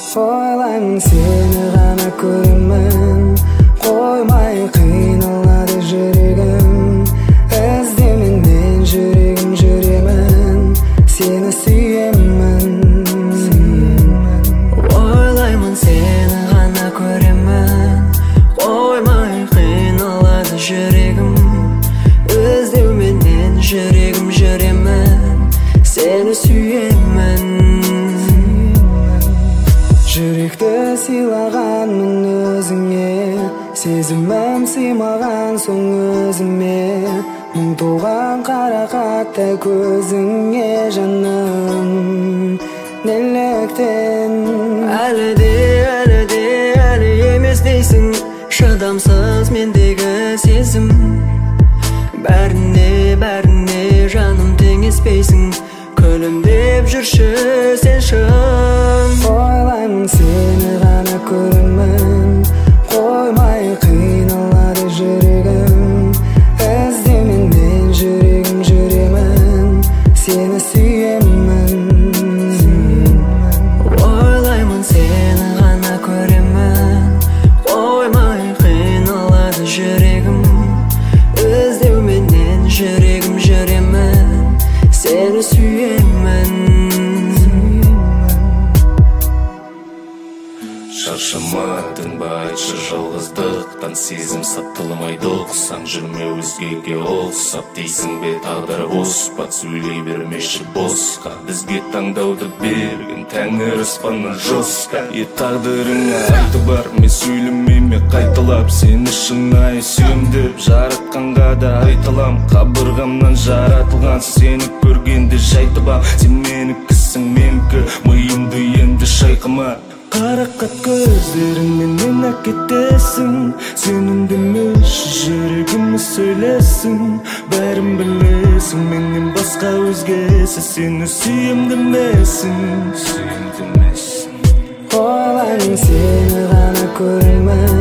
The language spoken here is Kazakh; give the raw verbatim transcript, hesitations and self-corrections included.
Ойлаймын сені ғана көремін, қоймай қиналады жүрегім. Іздеуменен жүрегім жүремін, сені сүйемін. Ойлаймын сені ғана көремін, қоймай қиналады жүрегім. Іздеуменен жүрегім жүремін, сені сүйемін. Жүректі сыйлағанмын өзіңе, сезімім сыймаған соң өзіме. Мың туған қарақаттай көзіңе жаным, неліктен? Әлі де, әлі де, әлі емес дейсің, шыдамсыз мендегі сезім. Бәріне, бәріне жаным теңеспейсің, күлімдеп жүрші сен шын. Ойлаймын сені ғана көремін, қоймай қиналады жүрегім. Іздеуменен жүрегім жүремін, сені сүйемін. Ойлаймын сені ғана көремін, қоймай қиналады жүрегім. Іздеуменен жүрегім жүремін, сені сүйемін. Шаршама тынба айтшы жалғыздықтан, сезім сатылмайды ұқсаң, жүрме өзгеге ұқсап. Дейсің бе тағдыр оспат, сөйлей бермеші босқа. Бізге таңдауды берген тәңір аспаннан жосқа. Е тағдырыңа айты бар, мен сөйлемейме қайталап, сені шынайы сүйемдіп жаратқанға да айталам. Қабырғамнан жаратылған сені көргенде жайтыбам. Сен менікісің, менікі, миымды енді шайқыма. Қарақат көздеріңмен әкетесің, сен үндемеші жүрегіме сөйлесің. Бәрін білесің, менен басқа өзгесі сені сүйем демесін. Ойлаймын сені ғана көремін,